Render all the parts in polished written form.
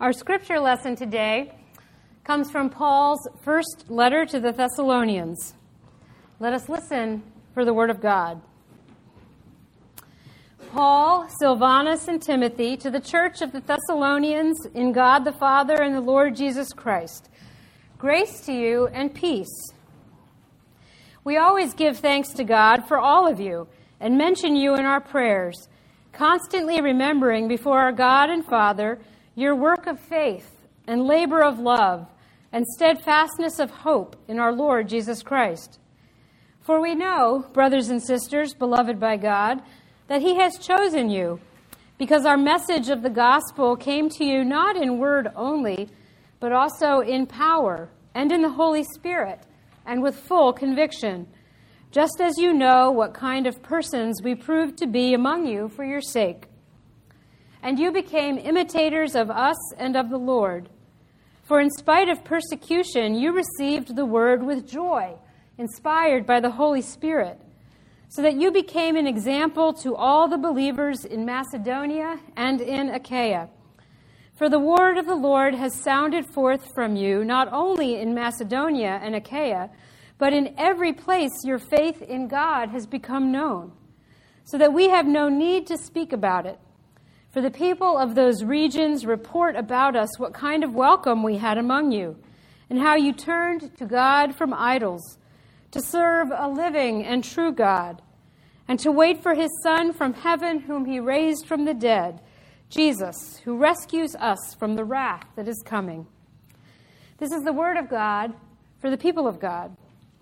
Our scripture lesson today comes from Paul's first letter to the Thessalonians. Let us listen for the word of God. Paul, Silvanus, and Timothy, to the church of the Thessalonians in God the Father and the Lord Jesus Christ. Grace to you and peace. We always give thanks to God for all of you and mention you in our prayers, constantly remembering before our God and Father your work of faith and labor of love and steadfastness of hope in our Lord Jesus Christ. For we know, brothers and sisters, beloved by God, that He has chosen you, because our message of the gospel came to you not in word only, but also in power and in the Holy Spirit and with full conviction, just as you know what kind of persons we proved to be among you for your sake. And you became imitators of us and of the Lord. For in spite of persecution, you received the word with joy, inspired by the Holy Spirit, so that you became an example to all the believers in Macedonia and in Achaia. For the word of the Lord has sounded forth from you, not only in Macedonia and Achaia, but in every place your faith in God has become known, so that we have no need to speak about it. For the people of those regions report about us what kind of welcome we had among you, and how you turned to God from idols, to serve a living and true God, and to wait for His Son from heaven, whom He raised from the dead, Jesus, who rescues us from the wrath that is coming. This is the word of God for the people of God.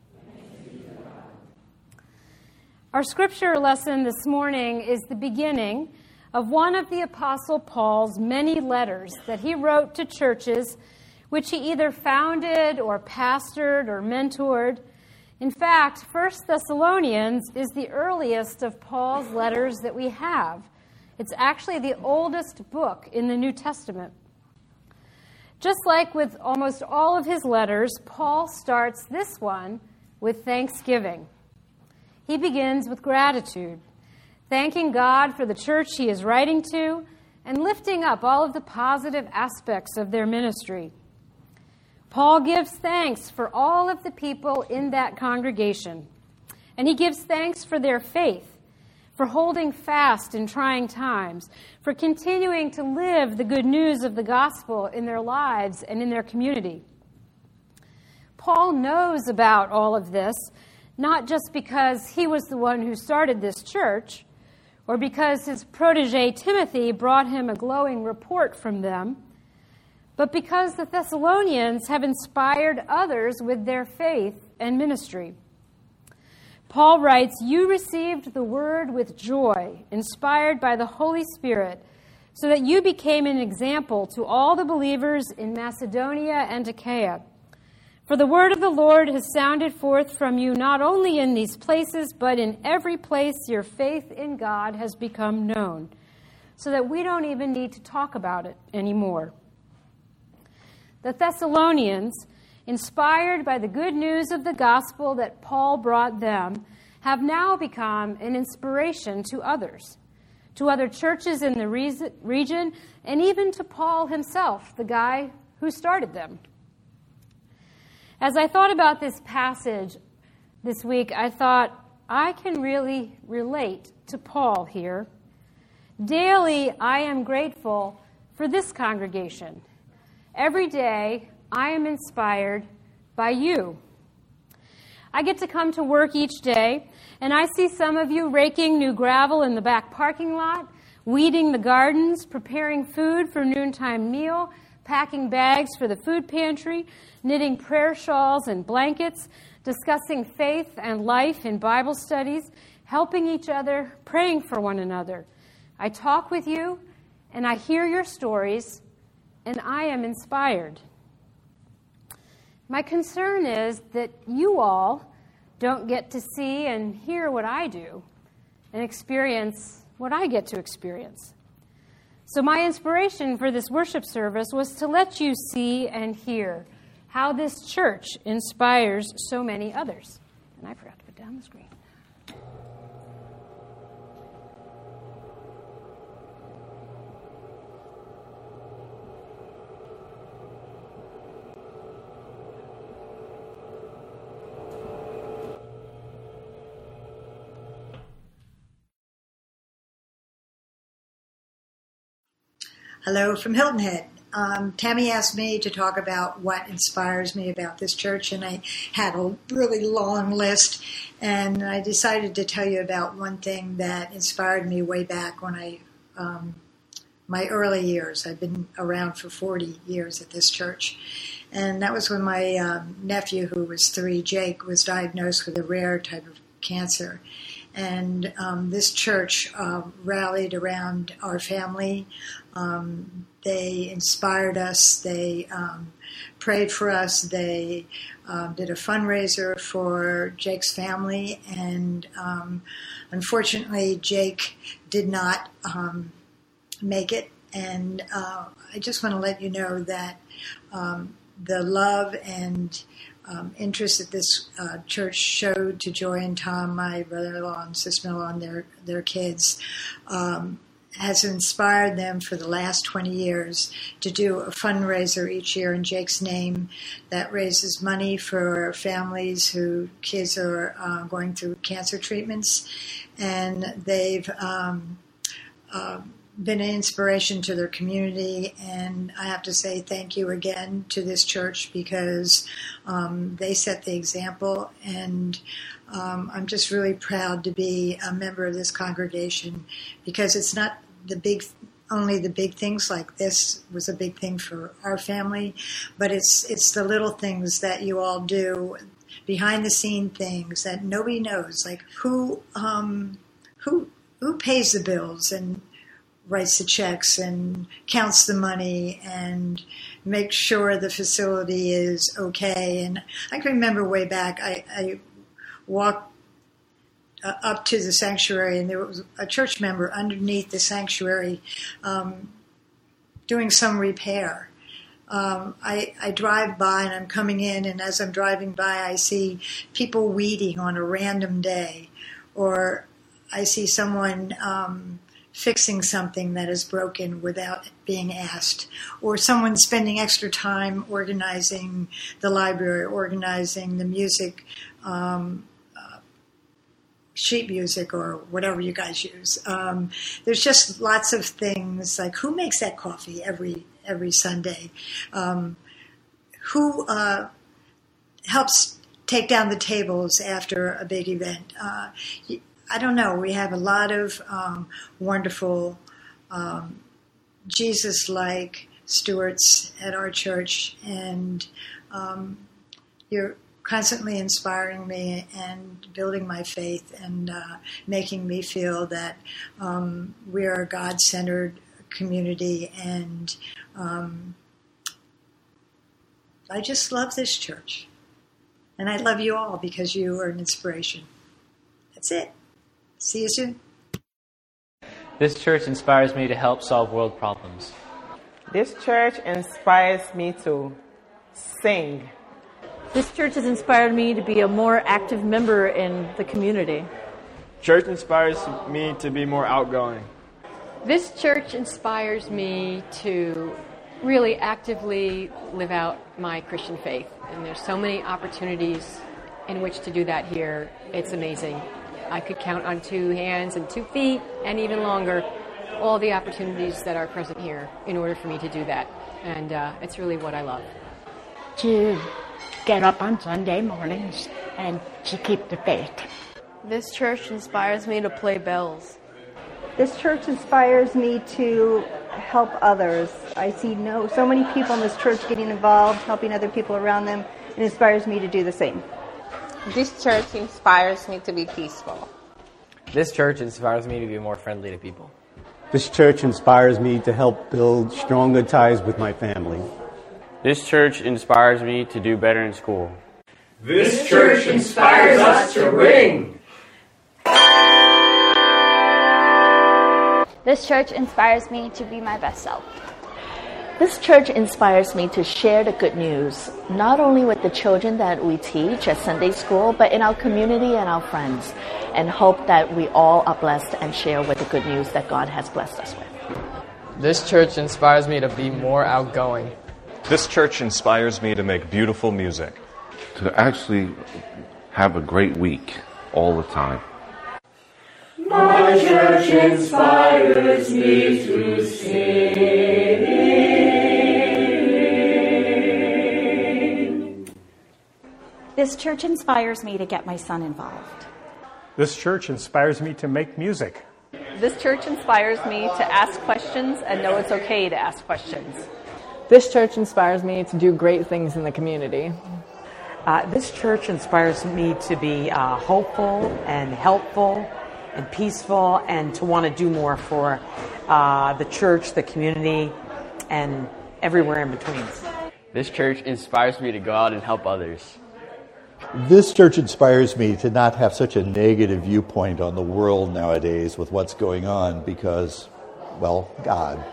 Our scripture lesson this morning is the beginning of one of the Apostle Paul's many letters that he wrote to churches which he either founded or pastored or mentored. In fact, 1 Thessalonians is the earliest of Paul's letters that we have. It's actually the oldest book in the New Testament. Just like with almost all of his letters, Paul starts this one with thanksgiving. He begins with gratitude, thanking God for the church he is writing to and lifting up all of the positive aspects of their ministry. Paul gives thanks for all of the people in that congregation, and he gives thanks for their faith, for holding fast in trying times, for continuing to live the good news of the gospel in their lives and in their community. Paul knows about all of this, not just because he was the one who started this church, or because his protege Timothy brought him a glowing report from them, but because the Thessalonians have inspired others with their faith and ministry. Paul writes, "You received the word with joy, inspired by the Holy Spirit, so that you became an example to all the believers in Macedonia and Achaia. For the word of the Lord has sounded forth from you not only in these places, but in every place your faith in God has become known, so that we don't even need to talk about it anymore." The Thessalonians, inspired by the good news of the gospel that Paul brought them, have now become an inspiration to others, to other churches in the region, and even to Paul himself, the guy who started them. As I thought about this passage this week, I thought, I can really relate to Paul here. Daily, I am grateful for this congregation. Every day, I am inspired by you. I get to come to work each day, and I see some of you raking new gravel in the back parking lot, weeding the gardens, preparing food for noontime meal, packing bags for the food pantry, knitting prayer shawls and blankets, discussing faith and life in Bible studies, helping each other, praying for one another. I talk with you, and I hear your stories, and I am inspired. My concern is that you all don't get to see and hear what I do and experience what I get to experience. So my inspiration for this worship service was to let you see and hear how this church inspires so many others. And I forgot to put down the screen. Hello from Hilton Head. Tammy asked me to talk about what inspires me about this church, and I had a really long list, and I decided to tell you about one thing that inspired me way back when my early years. I've been around for 40 years at this church, and that was when my nephew, who was 3, Jake, was diagnosed with a rare type of cancer. And this church rallied around our family. They inspired us. They prayed for us. They did a fundraiser for Jake's family. And unfortunately, Jake did not make it. And I just want to let you know that the love and interest that this church showed to Joy and Tom, my brother-in-law and sister-in-law, and their kids, has inspired them for the last 20 years to do a fundraiser each year in Jake's name that raises money for families whose kids are going through cancer treatments. And they've been an inspiration to their community, and I have to say thank you again to this church because they set the example, and I'm just really proud to be a member of this congregation because it's not only the big things like this was a big thing for our family, but it's the little things that you all do, behind the scene things that nobody knows, like who pays the bills and writes the checks and counts the money and makes sure the facility is okay. And I can remember way back, I walked up to the sanctuary, and there was a church member underneath the sanctuary doing some repair. I drive by, and I'm coming in, and as I'm driving by, I see people weeding on a random day, or I see someone fixing something that is broken without being asked, or someone spending extra time organizing the library, organizing the music, sheet music, or whatever you guys use. There's just lots of things, like who makes that coffee every Sunday? Who helps take down the tables after a big event? I don't know. We have a lot of wonderful Jesus-like stewards at our church, and you're constantly inspiring me and building my faith and making me feel that we are a God-centered community, and I just love this church. And I love you all because you are an inspiration. That's it. See you soon. This church inspires me to help solve world problems. This church inspires me to sing. This church has inspired me to be a more active member in the community. Church inspires me to be more outgoing. This church inspires me to really actively live out my Christian faith. And there's so many opportunities in which to do that here. It's amazing. I could count on 2 hands and 2 feet, and even longer, all the opportunities that are present here in order for me to do that. And it's really what I love. To get up on Sunday mornings and to keep the faith. This church inspires me to play bells. This church inspires me to help others. I see so many people in this church getting involved, helping other people around them. It inspires me to do the same. This church inspires me to be peaceful. This church inspires me to be more friendly to people. This church inspires me to help build stronger ties with my family. This church inspires me to do better in school. This church inspires us to ring. This church inspires me to be my best self. This church inspires me to share the good news, not only with the children that we teach at Sunday school, but in our community and our friends, and hope that we all are blessed and share with the good news that God has blessed us with. This church inspires me to be more outgoing. This church inspires me to make beautiful music. To actually have a great week all the time. My church inspires me to sing. This church inspires me to get my son involved. This church inspires me to make music. This church inspires me to ask questions and know it's okay to ask questions. This church inspires me to do great things in the community. This church inspires me to be hopeful and helpful and peaceful and to want to do more for the church, the community, and everywhere in between. This church inspires me to go out and help others. This church inspires me to not have such a negative viewpoint on the world nowadays with what's going on because, well, God.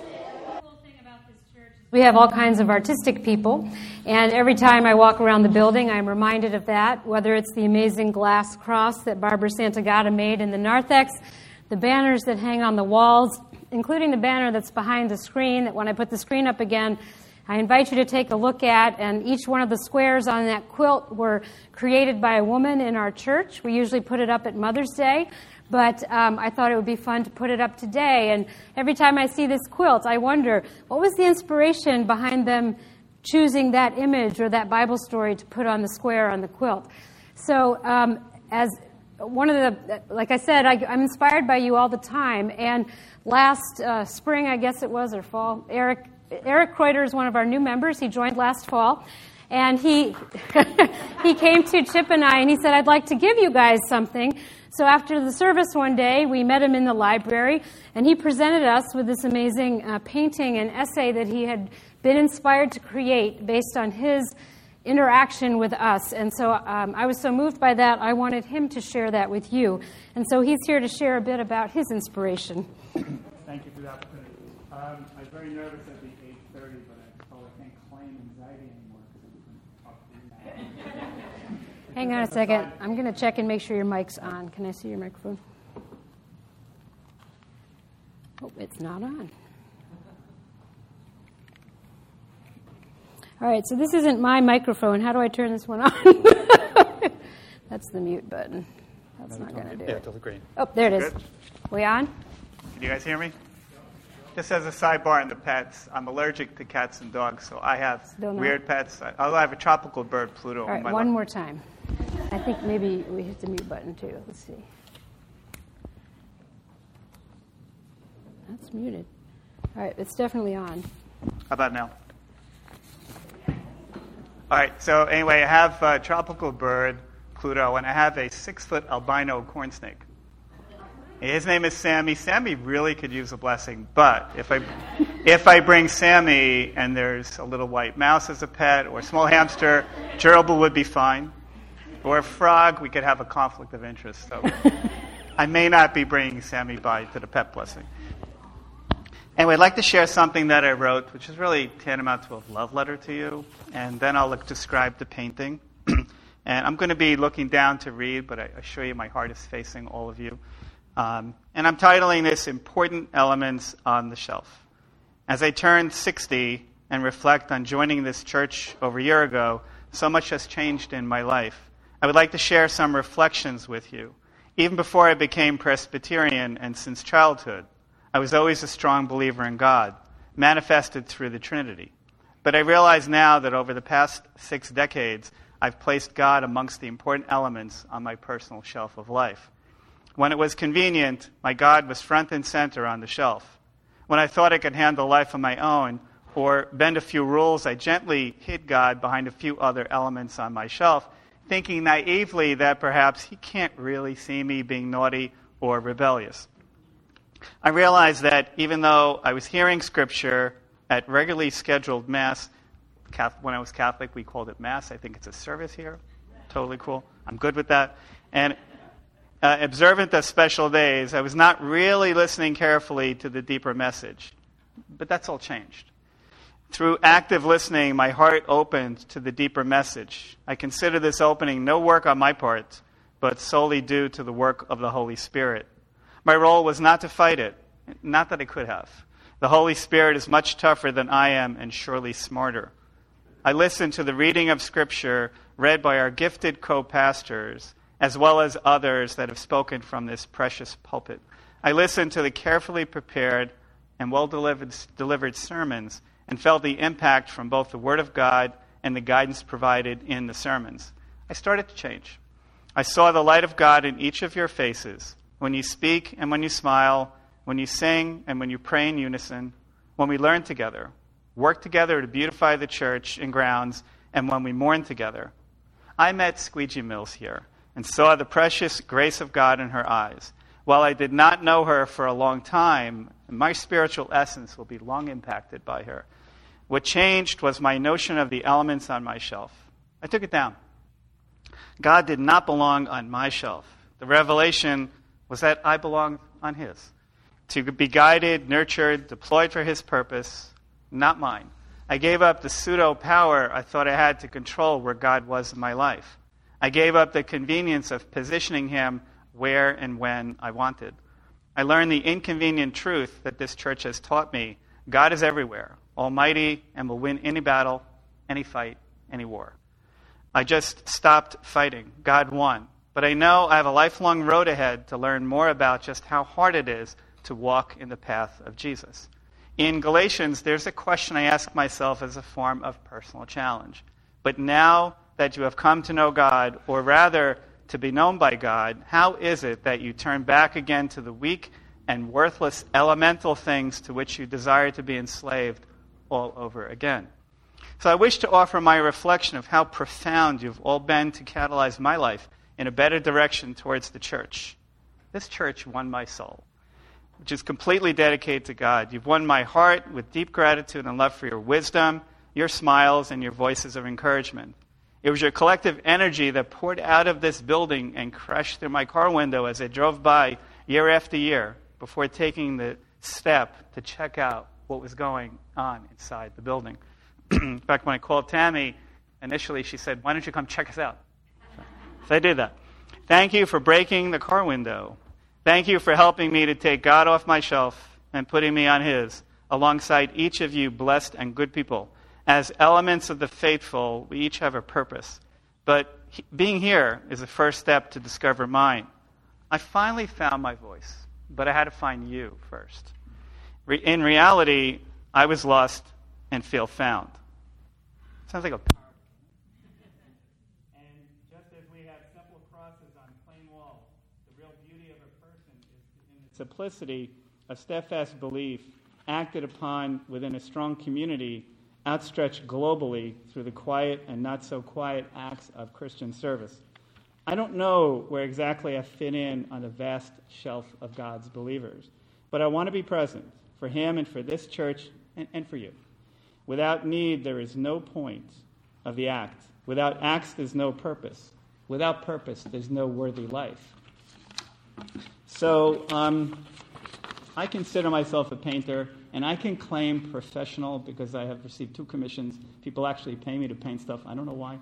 We have all kinds of artistic people, and every time I walk around the building, I'm reminded of that, whether it's the amazing glass cross that Barbara Santagata made in the narthex, the banners that hang on the walls, including the banner that's behind the screen, that when I put the screen up again, I invite you to take a look at, and each one of the squares on that quilt were created by a woman in our church. We usually put it up at Mother's Day, but I thought it would be fun to put it up today. And every time I see this quilt, I wonder, what was the inspiration behind them choosing that image or that Bible story to put on the square on the quilt? So as one of the, like I said, I'm inspired by you all the time. And last spring, I guess it was, or fall, Eric Kreuter is one of our new members. He joined last fall. And he came to Chip and I, and he said, I'd like to give you guys something. So after the service one day, we met him in the library, and he presented us with this amazing painting and essay that he had been inspired to create based on his interaction with us. And so I was so moved by that, I wanted him to share that with you. And so he's here to share a bit about his inspiration. Thank you for the opportunity. I was very nervous at the 8:30, but I told I can't claim anxiety anymore because I'm up to that. Hang on a second. I'm going to check and make sure your mic's on. Can I see your microphone? Oh, it's not on. All right, so this isn't my microphone. How do I turn this one on? That's the mute button. That's not going to do it. Yeah, totally green. Oh, there it is. Good. We on? Can you guys hear me? Just as a sidebar in the pets, I'm allergic to cats and dogs, so I have weird pets. Although I have a tropical bird, Pluto. All right, one more time. I think maybe we hit the mute button too. Let's see. That's muted. All right, it's definitely on. How about now? All right, so anyway, I have a tropical bird, Pluto, and I have a 6-foot albino corn snake. His name is Sammy. Sammy really could use a blessing, but if I bring Sammy and there's a little white mouse as a pet or a small hamster, gerbil would be fine. Or a frog, we could have a conflict of interest. So I may not be bringing Sammy by to the pet blessing. Anyway, I'd like to share something that I wrote, which is really tantamount to a love letter to you, and then I'll describe the painting. And I'm going to be looking down to read, but I assure you my heart is facing all of you. And I'm titling this Important Elements on the Shelf. As I turned 60 and reflect on joining this church over a year ago, so much has changed in my life. I would like to share some reflections with you. Even before I became Presbyterian and since childhood, I was always a strong believer in God, manifested through the Trinity. But I realize now that over the past 6 decades, I've placed God amongst the important elements on my personal shelf of life. When it was convenient, my God was front and center on the shelf. When I thought I could handle life on my own or bend a few rules, I gently hid God behind a few other elements on my shelf, thinking naively that perhaps he can't really see me being naughty or rebellious. I realized that even though I was hearing Scripture at regularly scheduled Mass, when I was Catholic, we called it Mass. I think it's a service here. Totally cool. I'm good with that. And observant of special days, I was not really listening carefully to the deeper message. But that's all changed. Through active listening, my heart opened to the deeper message. I consider this opening no work on my part, but solely due to the work of the Holy Spirit. My role was not to fight it, not that I could have. The Holy Spirit is much tougher than I am and surely smarter. I listened to the reading of Scripture read by our gifted co-pastors as well as others that have spoken from this precious pulpit. I listened to the carefully prepared and well-delivered sermons and felt the impact from both the Word of God and the guidance provided in the sermons. I started to change. I saw the light of God in each of your faces, when you speak and when you smile, when you sing and when you pray in unison, when we learn together, work together to beautify the church and grounds, and when we mourn together. I met Squeegee Mills here and saw the precious grace of God in her eyes. While I did not know her for a long time, my spiritual essence will be long impacted by her. What changed was my notion of the elements on my shelf. I took it down. God did not belong on my shelf. The revelation was that I belonged on His. To be guided, nurtured, deployed for His purpose, not mine. I gave up the pseudo-power I thought I had to control where God was in my life. I gave up the convenience of positioning Him where and when I wanted. I learned the inconvenient truth that this church has taught me. God is everywhere, almighty, and will win any battle, any fight, any war. I just stopped fighting. God won. But I know I have a lifelong road ahead to learn more about just how hard it is to walk in the path of Jesus. In Galatians, there's a question I ask myself as a form of personal challenge. But now that you have come to know God, or rather to be known by God, how is it that you turn back again to the weak and worthless elemental things to which you desire to be enslaved all over again? So I wish to offer my reflection of how profound you've all been to catalyze my life in a better direction towards the church. This church won my soul, which is completely dedicated to God. You've won my heart with deep gratitude and love for your wisdom, your smiles, and your voices of encouragement. It was your collective energy that poured out of this building and crashed through my car window as I drove by year after year before taking the step to check out what was going on inside the building. In fact, when I called Tammy, initially she said, "Why don't you come check us out?" So I did that. Thank you for breaking the car window. Thank you for helping me to take God off my shelf and putting me on His, alongside each of you blessed and good people. As elements of the faithful, we each have a purpose. But being here is the first step to discover mine. I finally found my voice, but I had to find you first. In reality, I was lost and feel found. Sounds like a parable. And just as we have simple crosses on plain walls, the real beauty of a person is in the simplicity of steadfast belief acted upon within a strong community, outstretched globally through the quiet and not so quiet acts of Christian service. I don't know where exactly I fit in on the vast shelf of God's believers, but I want to be present for Him and for this church and for you. Without need, there is no point of the act. Without acts, there's no purpose. Without purpose, there's no worthy life. So I consider myself a painter, and I can claim professional because I have received 2 commissions. People actually pay me to paint stuff. I don't know why.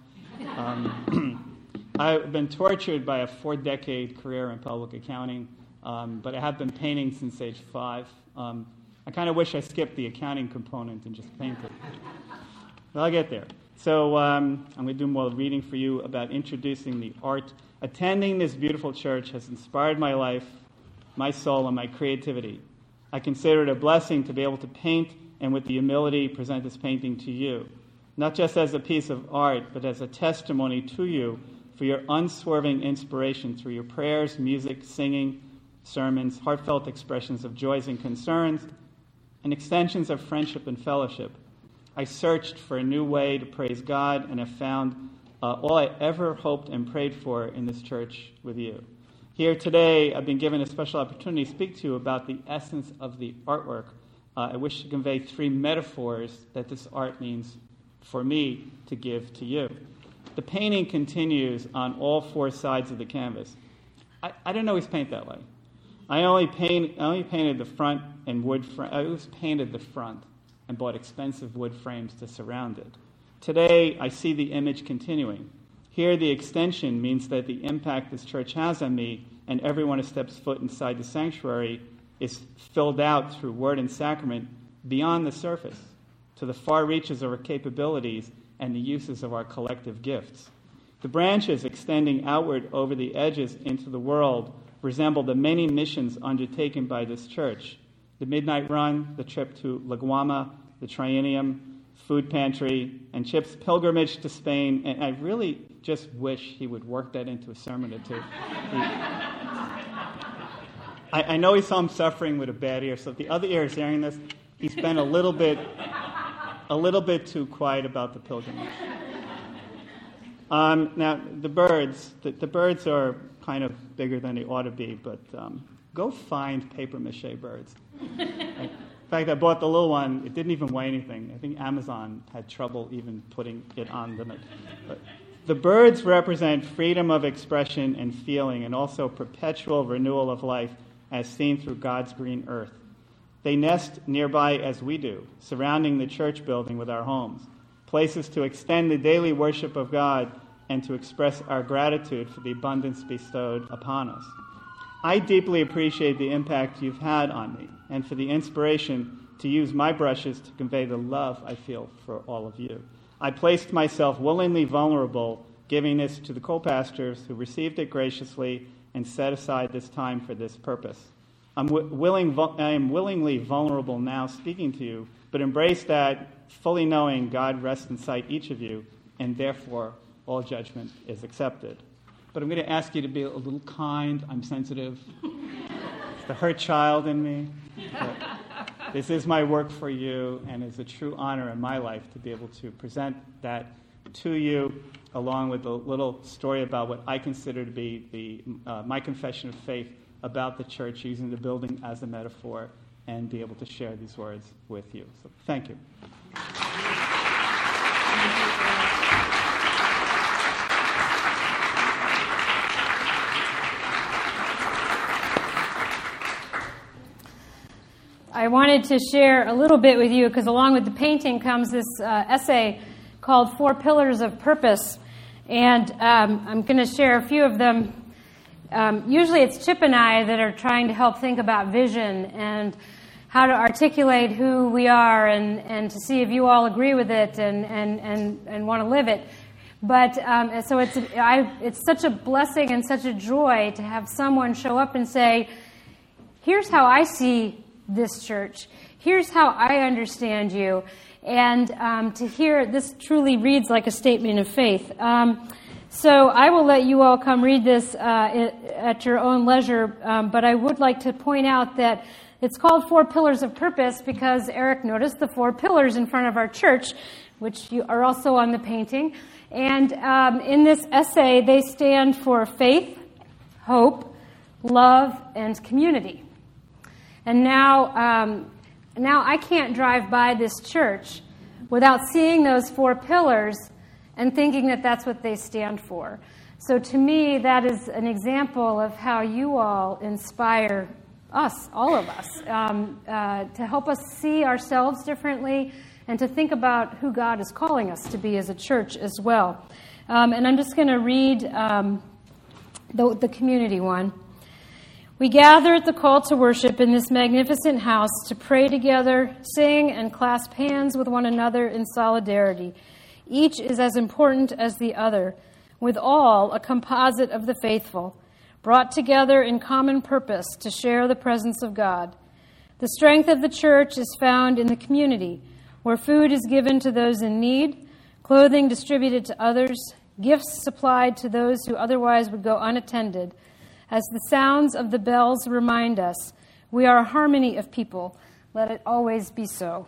I've been tortured by a 4-decade career in public accounting, but I have been painting since age 5. I kind of wish I skipped the accounting component and just painted. But I'll get there. So I'm going to do more reading for you about introducing the art. Attending this beautiful church has inspired my life, my soul, and my creativity. I consider it a blessing to be able to paint and with the humility present this painting to you, not just as a piece of art, but as a testimony to you for your unswerving inspiration through your prayers, music, singing, sermons, heartfelt expressions of joys and concerns, and extensions of friendship and fellowship. I searched for a new way to praise God and have found all I ever hoped and prayed for in this church with you. Here today, I've been given a special opportunity to speak to you about the essence of the artwork. I wish to convey 3 metaphors that this art means for me to give to you. The painting continues on all 4 sides of the canvas. I didn't always paint that way. I only painted the front and wood frame. I always painted the front and bought expensive wood frames to surround it. Today, I see the image continuing. Here, the extension means that the impact this church has on me and everyone who steps foot inside the sanctuary is filled out through word and sacrament beyond the surface, to the far reaches of our capabilities and the uses of our collective gifts. The branches extending outward over the edges into the world resemble the many missions undertaken by this church. The Midnight Run, the trip to La Guama, the Triennium, Food Pantry, and Chip's pilgrimage to Spain. And I really just wish he would work that into a sermon or two. I know he saw him suffering with a bad ear, so if the other ear is hearing this, he's been a little bit too quiet about the pilgrimage. Now, the birds are kind of bigger than they ought to be, but go find papier-mâché birds. In fact, I bought the little one. It didn't even weigh anything. I think Amazon had trouble even putting it on the... But the birds represent freedom of expression and feeling, and also perpetual renewal of life as seen through God's green earth. They nest nearby as we do, surrounding the church building with our homes, places to extend the daily worship of God and to express our gratitude for the abundance bestowed upon us. I deeply appreciate the impact you've had on me and for the inspiration to use my brushes to convey the love I feel for all of you. I placed myself willingly vulnerable, giving this to the co-pastors who received it graciously and set aside this time for this purpose. I am willingly vulnerable now speaking to you, but embrace that, fully knowing God rests inside each of you, and therefore all judgment is accepted. But I'm going to ask you to be a little kind. I'm sensitive. It's the hurt child in me. But this is my work for you, and it's a true honor in my life to be able to present that to you, along with a little story about what I consider to be my confession of faith about the church, using the building as a metaphor, and be able to share these words with you. So thank you. I wanted to share a little bit with you because along with the painting comes this essay called 4 Pillars of Purpose, and I'm going to share a few of them. Usually it's Chip and I that are trying to help think about vision and how to articulate who we are and to see if you all agree with it and want to live it. But so it's such a blessing and such a joy to have someone show up and say, here's how I see this church. Here's how I understand you. And to hear this truly reads like a statement of faith. So I will let you all come read this at your own leisure, but I would like to point out that it's called 4 Pillars of Purpose because Eric noticed the 4 pillars in front of our church, which are also on the painting. And in this essay, they stand for faith, hope, love, and community. And now I can't drive by this church without seeing those 4 pillars and thinking that that's what they stand for. So to me, that is an example of how you all inspire us, all of us, to help us see ourselves differently and to think about who God is calling us to be as a church as well. And I'm just going to read the community one. We gather at the call to worship in this magnificent house to pray together, sing, and clasp hands with one another in solidarity. Each is as important as the other, with all a composite of the faithful, brought together in common purpose to share the presence of God. The strength of the church is found in the community, where food is given to those in need, clothing distributed to others, gifts supplied to those who otherwise would go unattended. As the sounds of the bells remind us, we are a harmony of people. Let it always be so.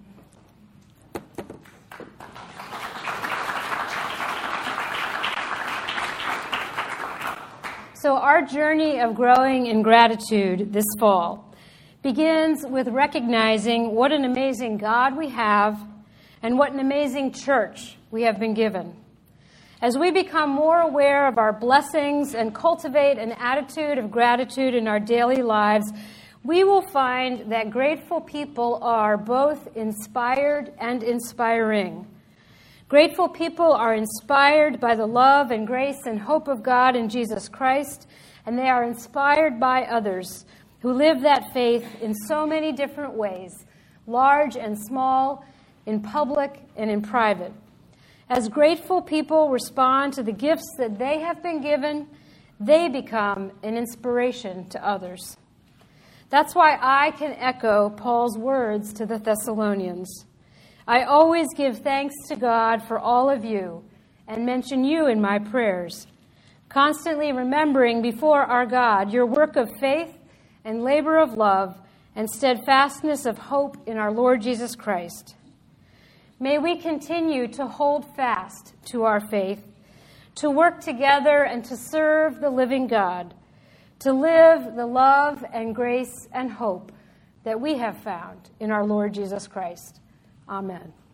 So our journey of growing in gratitude this fall begins with recognizing what an amazing God we have and what an amazing church we have been given. As we become more aware of our blessings and cultivate an attitude of gratitude in our daily lives, we will find that grateful people are both inspired and inspiring. Grateful people are inspired by the love and grace and hope of God in Jesus Christ, and they are inspired by others who live that faith in so many different ways, large and small, in public and in private. As grateful people respond to the gifts that they have been given, they become an inspiration to others. That's why I can echo Paul's words to the Thessalonians. I always give thanks to God for all of you and mention you in my prayers, constantly remembering before our God your work of faith and labor of love and steadfastness of hope in our Lord Jesus Christ. May we continue to hold fast to our faith, to work together and to serve the living God, to live the love and grace and hope that we have found in our Lord Jesus Christ. Amen.